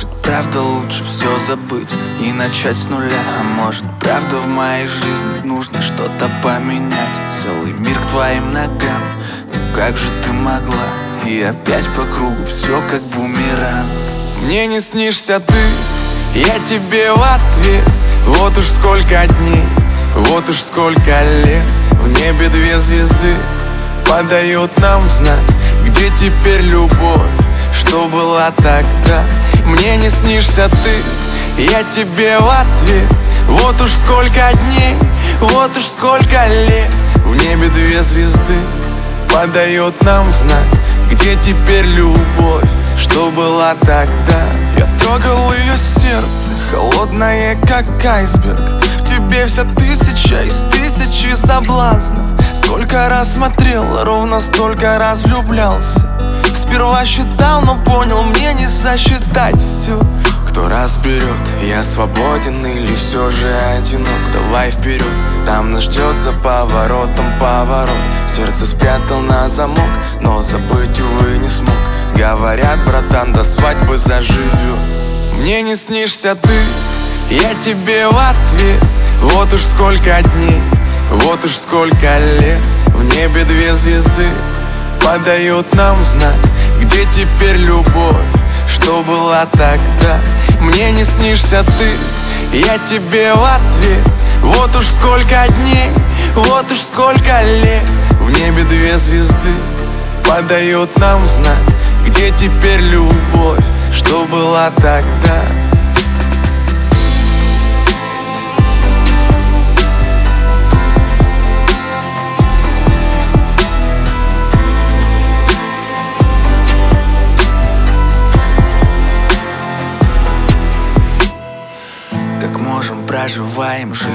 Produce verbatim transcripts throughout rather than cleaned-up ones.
может, правда лучше все забыть и начать с нуля? А может, правда в моей жизни нужно что-то поменять? Целый мир к твоим ногам, ну как же ты могла? И опять по кругу все как бумеранг. Мне не снишься ты, я тебе в ответ. Вот уж сколько дней, вот уж сколько лет. В небе две звезды подают нам знак. Где теперь любовь, что была тогда? Мне не снишься ты, я тебе в ответ. Вот уж сколько дней, вот уж сколько лет. В небе две звезды подают нам знак. Где теперь любовь, что была тогда? Я трогал ее сердце, холодное как айсберг. В тебе вся тысяча из тысячи соблазнов. Сколько раз смотрел, ровно столько раз влюблялся. Сперва считал, но понял, мне не сосчитать все. Кто разберет, я свободен или все же одинок? Давай вперед, там нас ждет за поворотом поворот. Сердце спрятал на замок, но забыть, увы, не смог. Говорят, братан, до свадьбы заживет. Мне не снишься ты, я тебе в ответ. Вот уж сколько дней, вот уж сколько лет. В небе две звезды подают нам знак. Где теперь любовь, что была тогда? Мне не снишься ты, я тебе в ответ. Вот уж сколько дней, вот уж сколько лет. В небе две звезды подают нам знак. Где теперь любовь, что была тогда? Как можем, проживаем жизнь.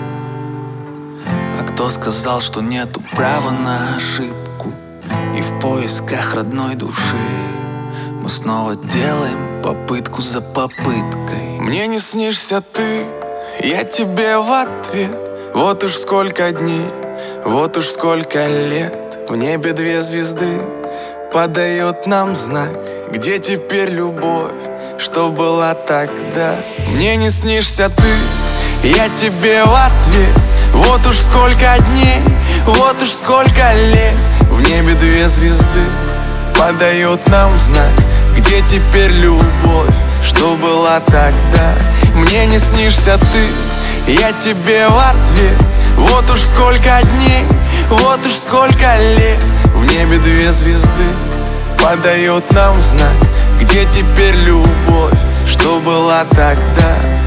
А кто сказал, что нету права на ошибку? И в поисках родной души мы снова делаем попытку за попыткой. Мне не снишься ты, я тебе в ответ. Вот уж сколько дней, вот уж сколько лет. В небе две звезды подают нам знак. Где теперь любовь, что была тогда? Мне не снишься ты, я тебе в ответ. Вот уж сколько дней, вот уж сколько лет. В небе две звезды подают нам знак. Где теперь любовь, что была тогда? Мне не снишься ты, я тебе в ответ. Вот уж сколько дней, вот уж сколько лет. В небе две звезды подают нам знак. Где теперь любовь, что была тогда?